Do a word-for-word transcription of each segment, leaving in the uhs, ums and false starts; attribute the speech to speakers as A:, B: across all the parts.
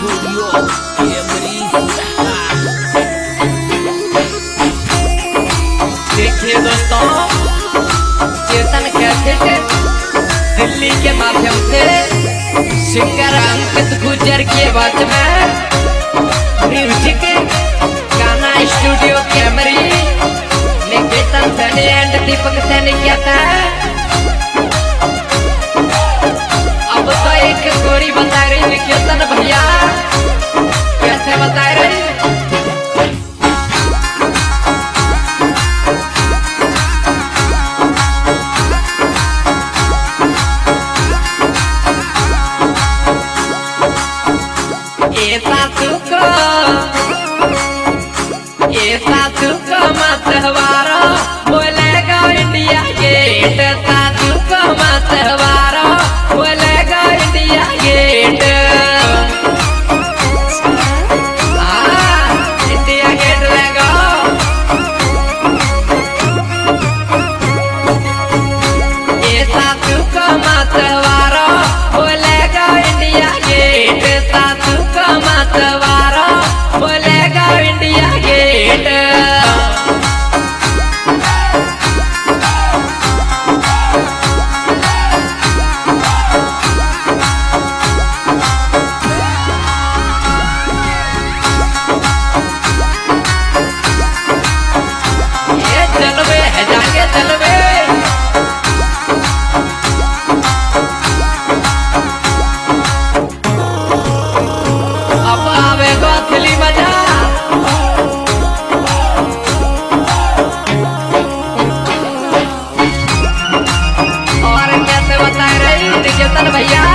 A: Studio Camry. देखिए दोस्तों, चेतन cassette Delhi के माध्यम से सिंगर अंकित गुर्जर के आवाज में म्यूजिक गाना स्टूडियो कैमरी निकेतन सैनी एंड दीपक सैनी किया था। अब तो एक गोरी बता रही निकेतन भैया, कैसे बता रही? सासू को मतवारो बोलेगा इंडिया गेट, सासू को मतवारो बोलेगा इंडिया गेट। हाँ, इंडिया गेट लेगा। ये सासू को मतवारो बोलेगा इंडिया गेट, सासू को मतवारो बोलेगा इंडिया गेट। ये चलवे है जाके चलवे। अब आवेगा असली मजा। निकेतन भैया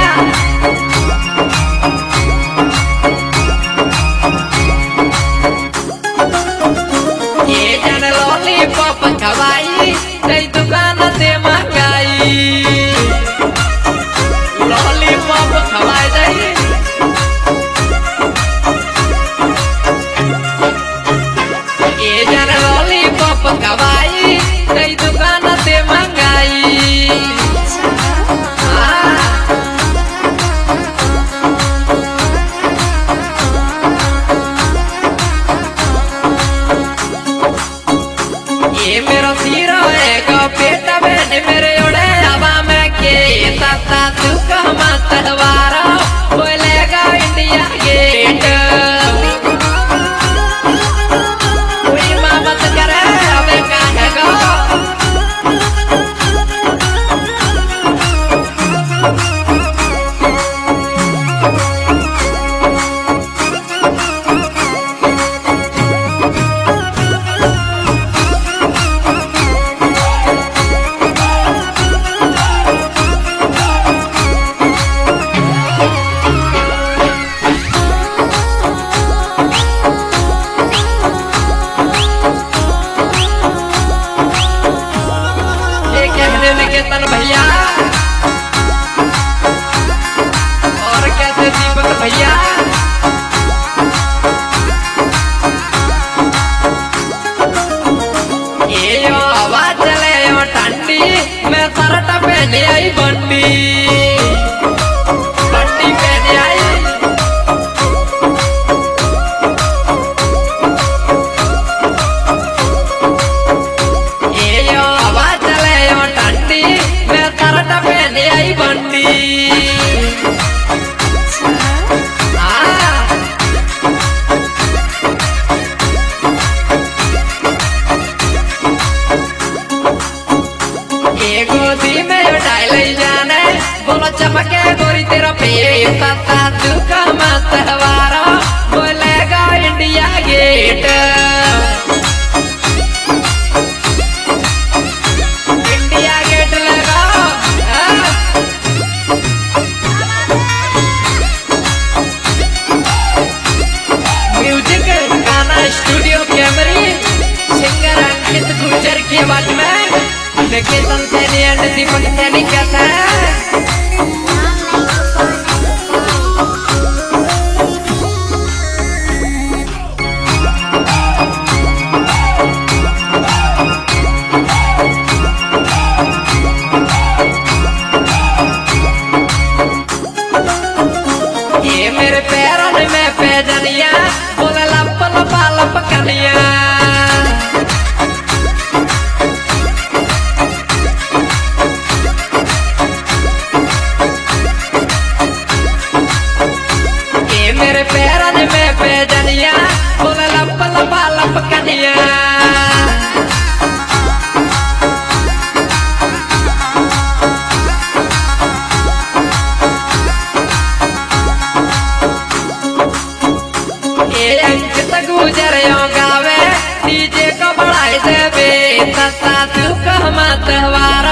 A: ये जन लॉलीपॉप खवाई नई दुकान से मंगाई, लॉलीपॉप खवाई दई। ये जन लॉलीपॉप खवाई नई दुकान से मंगाई। ये मेरा सीरा है का पेटा बैठ मेरे उड़े हवा में के साता तू का मतवारा बोलेगा इंडिया गेट। कोई माँ मत करे अबे कहेगा। निकेतन भैया और कैसे दीपक भैया, ये यो हवा चले यो ठंडी मैं शर्ट पहने आई बंडी, बंडी पहने आई। ये यो हवा चले यो ठंडी मैं शर्ट पहने आई बंडी। गोदी में उठाई ले जाने बोलो चमके गोरी तेरा पेट, सासू का मतवारा बोलेगा इंडिया गेट। इंडिया गेट लगा। म्यूजिक गाना स्टूडियो कैमरी सिंगर अंकित गुर्जर की आवाज में निकेतन सैनी एंड दीपक सैनी क्या था। ये मेरे पैरों में पे जनिया बोले लप लपा लप कनिया ये मेरे पैरन में पे जनिया बोले लप लपा लप कनिया गुजर गावे डीजे को बढ़ाई देवे तता तू कहमा त्योहार